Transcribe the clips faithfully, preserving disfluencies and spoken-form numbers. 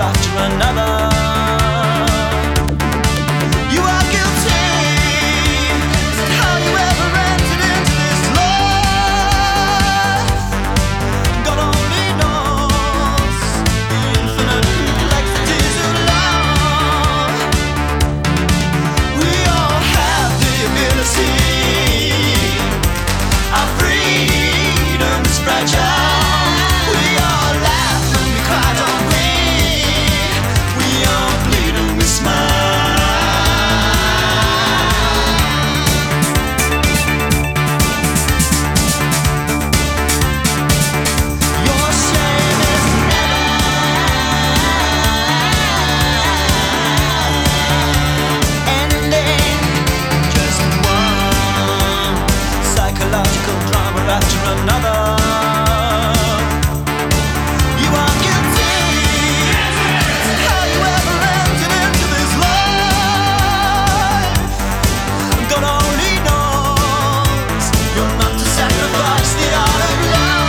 after another. You are guilty. How you ever entered into this life, God only knows the infinite complexities of love. We all have the ability. Our freedom's fragile. We all laugh and we cry, don't we? We all bleed and we smile. Your shame is never ending. Just one psychological drama after another. You are guilty. How you ever entered into this life, God only knows. You're not to sacrifice the art of love.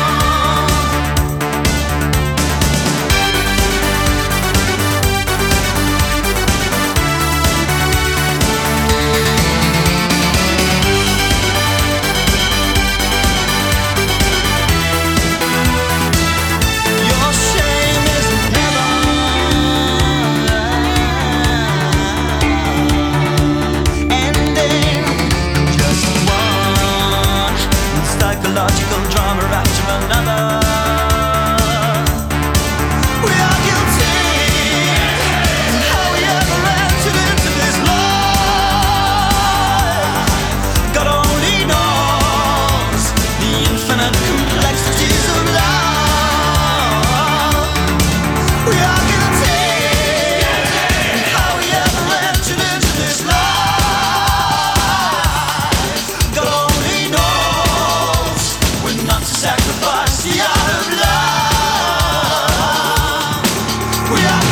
Your shame is never ending. Just one psychological drama after another. We are guilty. How we ever entered into this life, God only knows the infinite complexities of love. We are guilty. How we ever entered into this life, God only knows. We're not to sacrifice the art of love. We are